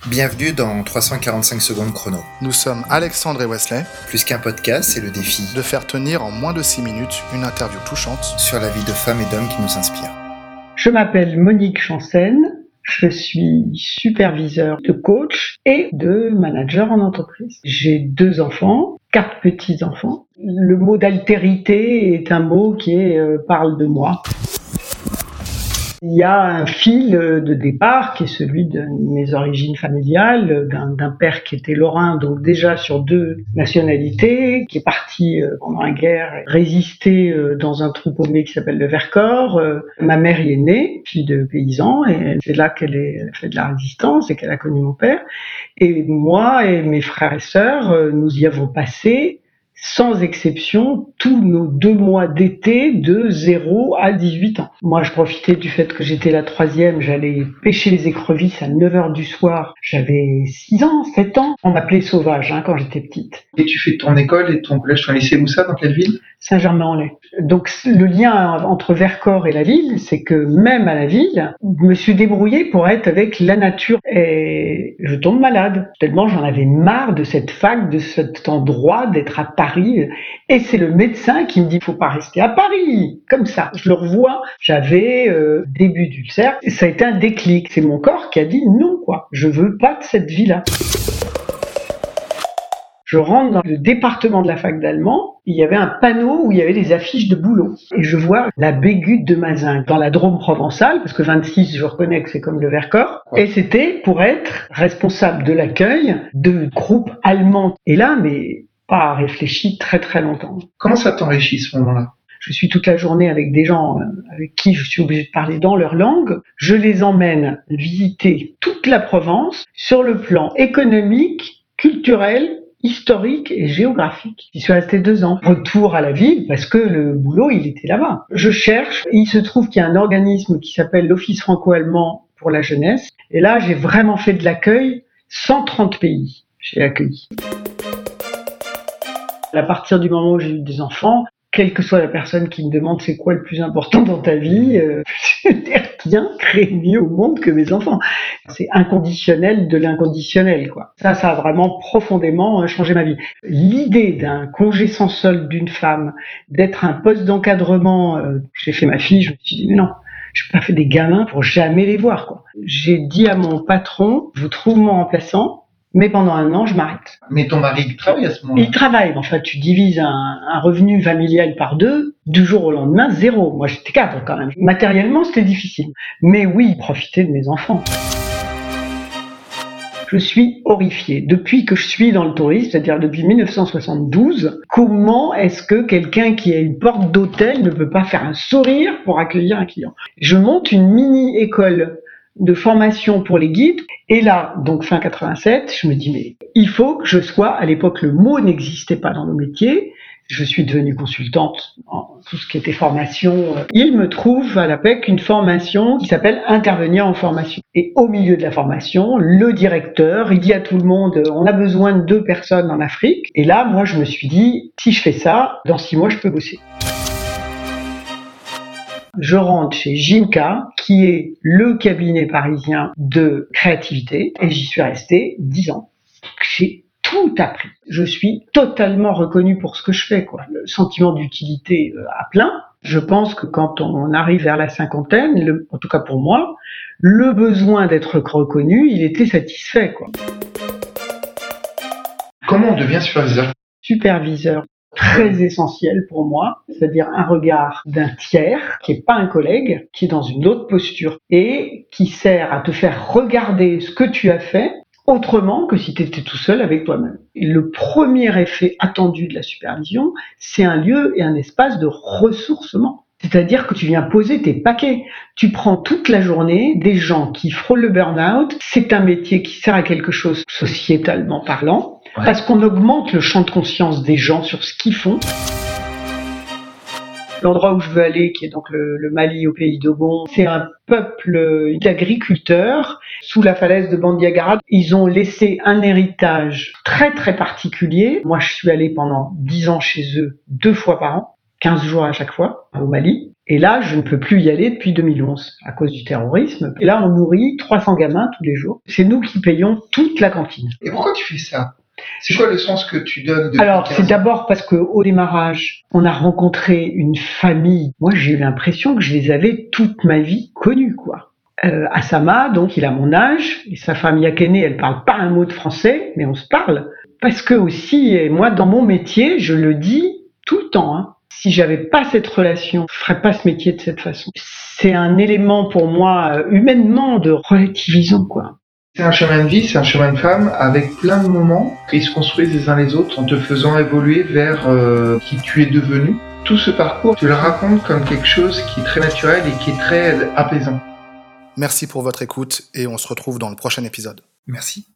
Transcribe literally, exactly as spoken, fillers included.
Bienvenue dans trois cent quarante-cinq secondes chrono. Nous sommes Alexandre et Wesley. Plus qu'un podcast, c'est le défi de faire tenir en moins de six minutes une interview touchante sur la vie de femmes et d'hommes qui nous inspirent. Je m'appelle Monique Chansen, je suis superviseur de coach et de manager en entreprise. J'ai deux enfants, quatre petits-enfants. Le mot d'altérité est un mot qui est, euh, parle de moi. Il y a un fil de départ qui est celui de mes origines familiales, d'un, d'un père qui était lorrain, donc déjà sur deux nationalités, qui est parti pendant la guerre résister dans un troupeau qui s'appelle le Vercors. Ma mère y est née, fille de paysan, et c'est là qu'elle a fait de la résistance et qu'elle a connu mon père. Et moi et mes frères et sœurs, nous y avons passé sans exception, tous nos deux mois d'été de zéro à dix-huit ans. Moi, je profitais du fait que j'étais la troisième, j'allais pêcher les écrevisses à neuf heures du soir. J'avais six ans, sept ans. On m'appelait sauvage hein, quand j'étais petite. Et tu fais ton école et ton collège, ton lycée, où ça, dans quelle ville ? Saint-Germain-en-Laye. Donc le lien entre Vercors et la ville, c'est que même à la ville, je me suis débrouillée pour être avec la nature. Et je tombe malade, tellement j'en avais marre de cette fac, de cet endroit, d'être à Paris. Et c'est le médecin qui me dit, faut pas rester à Paris, comme ça. Je le revois, j'avais euh, début d'ulcère, et ça a été un déclic. C'est mon corps qui a dit non, quoi. Je veux pas de cette vie-là. Je rentre dans le département de la fac d'allemand, il y avait un panneau où il y avait des affiches de boulot. Et je vois la Bégude de Mazingues, dans la Drôme provençale, parce que vingt-six, je reconnais que c'est comme le Vercors. Ouais. Et c'était pour être responsable de l'accueil de groupes allemands. Et là, mais pas réfléchi très très longtemps. Comment ça t'enrichit ce moment-là ? Je suis toute la journée avec des gens avec qui je suis obligée de parler dans leur langue. Je les emmène visiter toute la Provence sur le plan économique, culturel, historique et géographique. J'y suis restée deux ans. Retour à la ville parce que le boulot, il était là-bas. Je cherche. Il se trouve qu'il y a un organisme qui s'appelle l'Office franco-allemand pour la jeunesse. Et là, j'ai vraiment fait de l'accueil. cent trente pays, j'ai accueilli. À partir du moment où j'ai eu des enfants, quelle que soit la personne qui me demande c'est quoi le plus important dans ta vie, euh, je n'ai rien créé mieux au monde que mes enfants. C'est inconditionnel de l'inconditionnel, quoi. Ça, ça a vraiment profondément changé ma vie. L'idée d'un congé sans solde d'une femme, d'être un poste d'encadrement, euh, j'ai fait ma fille, je me suis dit mais non, je n'ai pas fait des gamins pour jamais les voir, quoi. J'ai dit à mon patron, je vous trouve mon remplaçant, mais pendant un an, je m'arrête. Mais ton mari, il travaille à ce moment-là ? Il travaille. Enfin, tu divises un, un revenu familial par deux, du jour au lendemain, zéro. Moi, j'étais cadre quand même. Matériellement, c'était difficile. Mais oui, profiter de mes enfants. Je suis horrifiée. Depuis que je suis dans le tourisme, c'est-à-dire depuis dix-neuf cent soixante-douze, comment est-ce que quelqu'un qui a une porte d'hôtel ne peut pas faire un sourire pour accueillir un client ? Je monte une mini-école de formation pour les guides. Et là, donc fin quatre-vingt-sept, je me dis, mais il faut que je sois, à l'époque, le mot n'existait pas dans nos métiers. Je suis devenue consultante en tout ce qui était formation. Il me trouve à la P E C une formation qui s'appelle intervenir en formation. Et au milieu de la formation, le directeur, il dit à tout le monde, on a besoin de deux personnes en Afrique. Et là, moi, je me suis dit, si je fais ça, dans six mois, je peux bosser. Je rentre chez Gymka, qui est le cabinet parisien de créativité, et j'y suis restée dix ans. J'ai tout appris. Je suis totalement reconnue pour ce que je fais, quoi. Le sentiment d'utilité à plein. Je pense que quand on arrive vers la cinquantaine, le, en tout cas pour moi, le besoin d'être reconnu, il était satisfait, quoi. Comment on devient superviseur ? Superviseur. Très essentiel pour moi, c'est-à-dire un regard d'un tiers, qui n'est pas un collègue, qui est dans une autre posture, et qui sert à te faire regarder ce que tu as fait autrement que si tu étais tout seul avec toi-même. Et le premier effet attendu de la supervision, c'est un lieu et un espace de ressourcement. C'est-à-dire que tu viens poser tes paquets. Tu prends toute la journée des gens qui frôlent le burn-out. C'est un métier qui sert à quelque chose sociétalement parlant, ouais. Parce qu'on augmente le champ de conscience des gens sur ce qu'ils font. L'endroit où je veux aller, qui est donc le, le Mali au pays d'Ogon, c'est un peuple d'agriculteurs sous la falaise de Bandiagara. Ils ont laissé un héritage très très particulier. Moi, je suis allée pendant dix ans chez eux, deux fois par an. quinze jours à chaque fois, au Mali. Et là, je ne peux plus y aller depuis deux mille onze à cause du terrorisme. Et là, on nourrit trois cents gamins tous les jours. C'est nous qui payons toute la cantine. Et pourquoi tu fais ça? C'est quoi le sens que tu donnes depuis Alors, quinze c'est ans? d'abord parce qu'au démarrage, on a rencontré une famille. Moi, j'ai eu l'impression que je les avais toute ma vie connus, quoi. Euh, Assama, donc, il a mon âge, et sa femme Yakene, elle parle pas un mot de français, mais on se parle. Parce que aussi, et moi, dans mon métier, je le dis tout le temps, hein, si j'avais pas cette relation, je ferais pas ce métier de cette façon. C'est un élément pour moi, euh, humainement, de relativisant, quoi. C'est un chemin de vie, c'est un chemin de femme avec plein de moments qui se construisent les uns les autres en te faisant évoluer vers euh, qui tu es devenu. Tout ce parcours, tu le racontes comme quelque chose qui est très naturel et qui est très apaisant. Merci pour votre écoute et on se retrouve dans le prochain épisode. Merci.